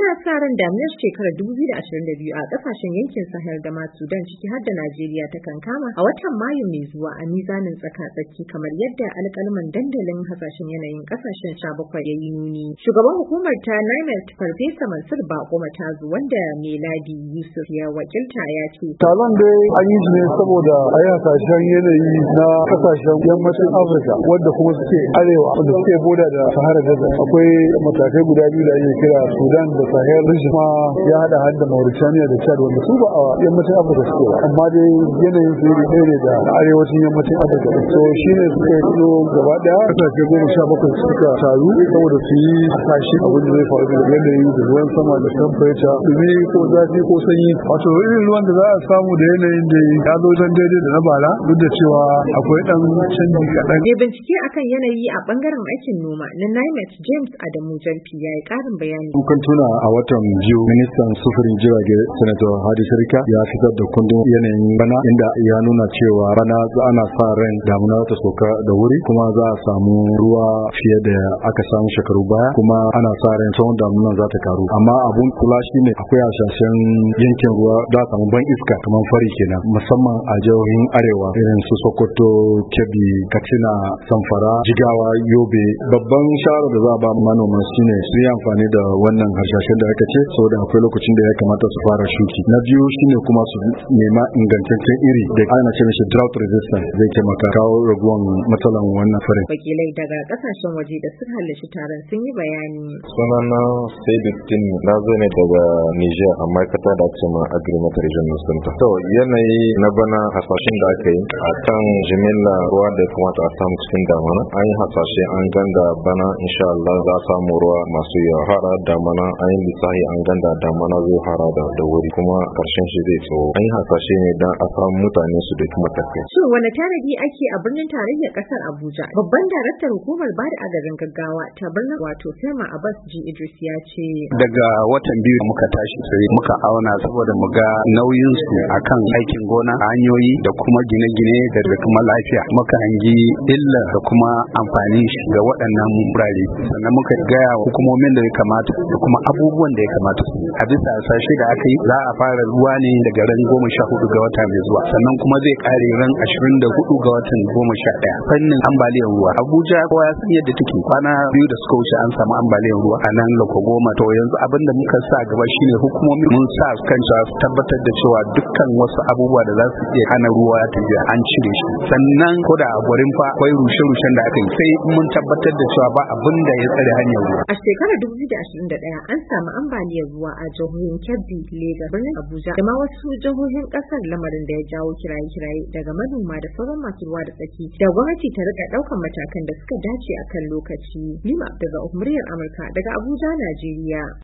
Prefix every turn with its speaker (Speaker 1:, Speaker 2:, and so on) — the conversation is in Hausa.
Speaker 1: Ana sa ran daminar shekarar 2022 a kasashen yankin Sahel da ma Sudan ciki har da Najeriya ta kankama a watan Mayu mai zuwa a mizanin tsaka-tsaki kamar yadda alƙalman dandalin hasashen yanayin kasashen 17 ya yi nuni. Shugaban hukumar ta NIMET Farfesa Mansur Bako Matazu wanda Meladi Yusuf ya wakilta ya ce.
Speaker 2: Taron dai an yi shi ne saboda a yi hasashen yanayi na kasashen yammacin Afirka wadda kuma suke arewa wanda suke boda da Sahara Desert. Akwai matakai guda biyu da ake kira Sudan da Sahel region ma ya hada da Mauritania da Chad wanda su ba a yammacin Afirka suke ba amma dai yanayin su iri ɗaya ne da arewacin yammacin Afirka so shine suka yi gaba daya kasashe 17 suka taru saboda su yi hasashe abin da zai faru da yanayi da ruwan sama da temperature dumi ko zafi ko sanyi wato irin ruwan da za a samu da yanayin da ya zo zan daidai da na bara duk da cewa akwai dan canji kaɗan.
Speaker 1: Mai bincike akan yanayi a bangaren aikin noma na NIMET James Adamu Jalfi ya yi ƙarin bayani.
Speaker 3: Kukan tuna a watan biyu ministan sufurin jirage Senator Hadi Sirika ya fitar da kundin yanayin bana inda ya nuna cewa bana ana sa ran damuna ta sauka da wuri kuma za a samu ruwa fiye da aka samu shekaru baya kuma ana sa ran tsawon damuna za ta karu amma abun kula shine akwai hasashen yankin ruwa za a samu ban iska kamar fari kenan musamman a jihohin arewa irin su Sokoto, Kebbi, Katsina, Zamfara, Jigawa, Yobe. Babban shawara da za a ba manoma shine su yi amfani da wannan harsashen da aka ce saboda akwai lokacin da ya kamata su fara shuki. Na biyu shine kuma su nema ingantaccen iri da ana ce mishi drought resistant zai taimaka kawo raguwan matsalan wannan farin.
Speaker 1: Wakilai daga kasashen waje da suka halarci taron sun yi bayani.
Speaker 4: Sunana Saiduddin na zo ne daga Niger a ma'aikata da ake ma Agrimet Regional Center. To yanayi na bana hasashen da aka yi a kan jimilla ruwa da ya kamata a samu cikin damana an yi hasashe an ganda bana insha Allah za a samu ruwa masu yawa hara damana an yi lissahi an ganda damana zai hara da wuri kuma karshen shi zai tsawo an yi hasashe ne don a samu mutane su da kuma tafiya.
Speaker 1: Shin wani tanadi ake a birnin tarayyar kasar Abuja? Babban daraktar hukumar bada agajin gaggawa ta birnin wato Selma Abbas G Idris ya ce.
Speaker 5: Daga watan biyu muka tashi sai muka auna saboda mu ga nauyin su akan aikin gona hanyoyi da kuma gine-gine da kuma lafiya muka hangi illa da kuma amfani ga waɗannan wurare sannan muka gaya wa hukumomin da ya kamata da kuma abubuwan da ya kamata a bisa sashe da aka yi za a fara ruwa ne daga ran 14 ga wata mai zuwa sannan kuma zai kare ran 24 ga watan 11 fannin ambaliyar ruwa Abuja kowa ya san yadda take kwana biyu da suka wuce an samu ambaliyar ruwa a nan Lokogoma to yanzu abin da muka sa gaba shine hukumomi mun sa kan su tabbatar da cewa dukkan wasu abubuwa da za su iya hana ruwa ya tafi an cire shi sannan ko da a gurin fa akwai rushe-rushen da aka yi sai mun tabbatar da cewa ba abin da ya tsare hanyar ruwa.
Speaker 1: A shekarar 2021 an samu ambaliyar ruwa a jihohin Kebbi, Lagos, birnin Abuja da ma wasu jihohin kasar lamarin da ya jawo kiraye-kiraye daga manoma da sauran masu ruwa da tsaki da gwamnati ta rika daukan matakan da suka dace akan lokaci. Lima daga muryar Amurka daga Abuja, Najeriya.